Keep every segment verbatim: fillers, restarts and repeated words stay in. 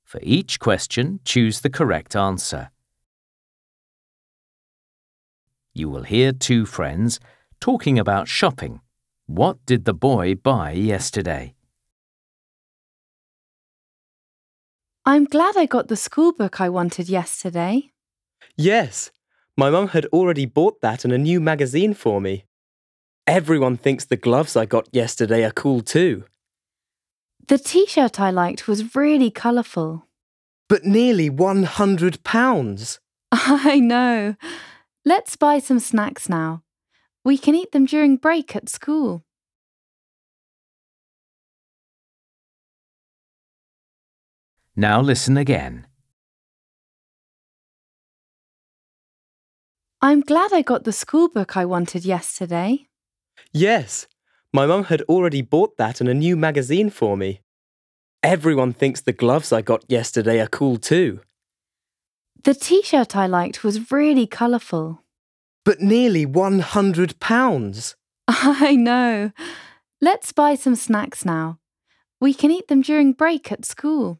For each question, choose the correct answer. You will hear two friends talking about shopping. What did the boy buy yesterday? I'm glad I got the school book I wanted yesterday. Yes, my mum had already bought that and a new magazine for me. Everyone thinks the gloves I got yesterday are cool too. The t-shirt I liked was really colourful. But nearly one hundred pounds. I know. Let's buy some snacks now. We can eat them during break at school. Now listen again. I'm glad I got the school book I wanted yesterday. Yes, my mum had already bought that and a new magazine for me. Everyone thinks the gloves I got yesterday are cool too. The t-shirt I liked was really colourful. But nearly one hundred pounds. I know. Let's buy some snacks now. We can eat them during break at school.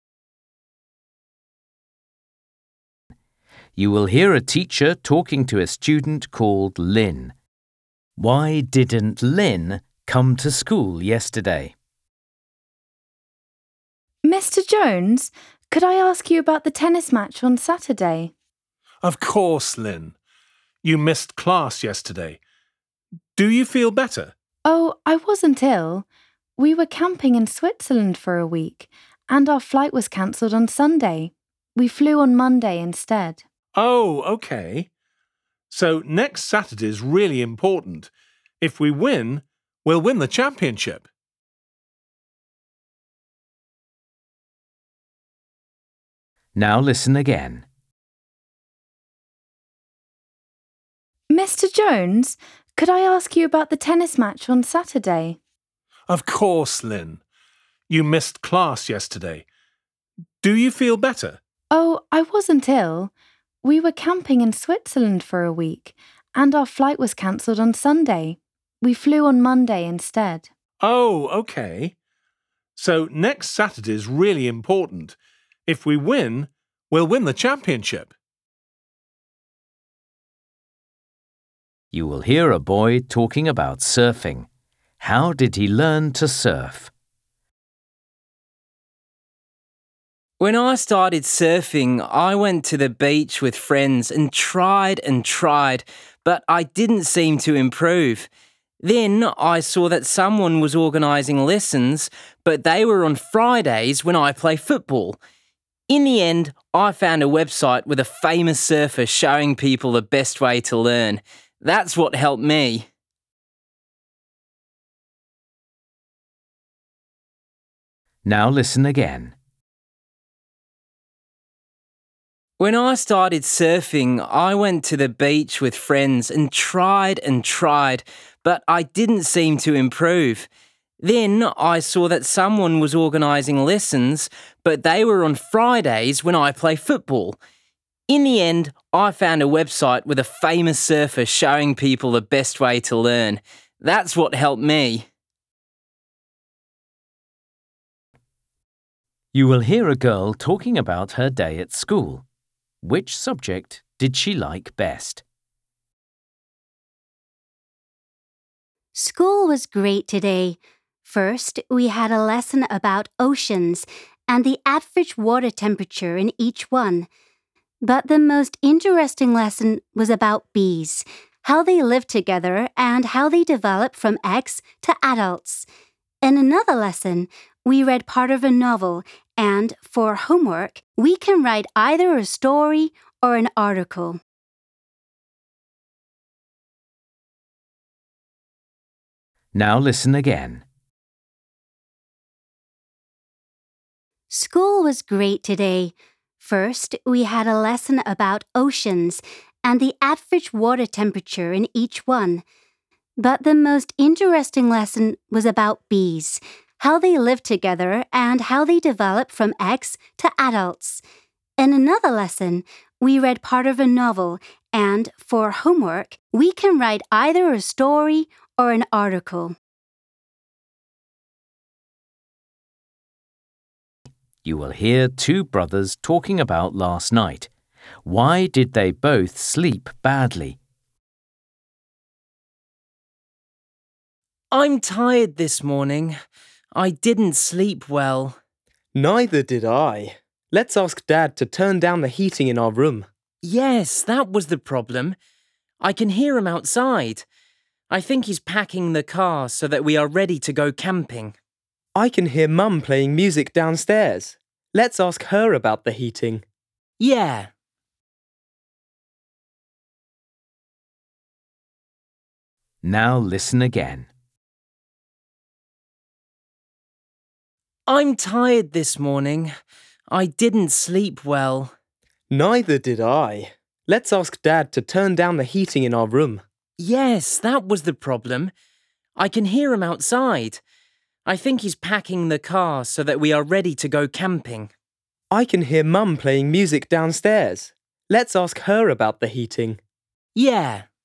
You will hear a teacher talking to a student called Lynn. Why didn't Lynn come to school yesterday? Mister Jones, could I ask you about the tennis match on Saturday? Of course, Lynn. You missed class yesterday. Do you feel better? Oh, I wasn't ill. We were camping in Switzerland for a week, and our flight was cancelled on Sunday. We flew on Monday instead. Oh, okay. So next Saturday's really important. If we win, we'll win the championship. Now listen again. Mister Jones, could I ask you about the tennis match on Saturday? Of course, Lynn. You missed class yesterday. Do you feel better? Oh, I wasn't ill. We were camping in Switzerland for a week, and our flight was cancelled on Sunday. We flew on Monday instead. Oh, okay. So next Saturday's really important. If we win, we'll win the championship. You will hear a boy talking about surfing. How did he learn to surf? When I started surfing, I went to the beach with friends and tried and tried, but I didn't seem to improve. Then I saw that someone was organising lessons, but they were on Fridays when I play football. In the end, I found a website with a famous surfer showing people the best way to learn. That's what helped me. Now listen again. When I started surfing, I went to the beach with friends and tried and tried, but I didn't seem to improve. Then I saw that someone was organising lessons, but they were on Fridays when I play football. In the end, I found a website with a famous surfer showing people the best way to learn. That's what helped me. You will hear a girl talking about her day at school. Which subject did she like best? School was great today. First, we had a lesson about oceans and the average water temperature in each one. But the most interesting lesson was about bees, how they live together and how they develop from eggs to adults. In another lesson, we read part of a novel, and for homework, we can write either a story or an article. Now listen again. School was great today. First, we had a lesson about oceans and the average water temperature in each one. But the most interesting lesson was about bees, how they live together and how they develop from eggs to adults. In another lesson, we read part of a novel, and for homework, we can write either a story or an article. You will hear two brothers talking about last night. Why did they both sleep badly? I'm tired this morning. I didn't sleep well. Neither did I. Let's ask Dad to turn down the heating in our room. Yes, that was the problem. I can hear him outside. I think he's packing the car so that we are ready to go camping. I can hear Mum playing music downstairs. Let's ask her about the heating. Yeah. Now listen again. I'm tired this morning. I didn't sleep well. Neither did I. Let's ask Dad to turn down the heating in our room. Yes, that was the problem. I can hear him outside. I think he's packing the car so that we are ready to go camping. I can hear Mum playing music downstairs. Let's ask her about the heating. Yeah.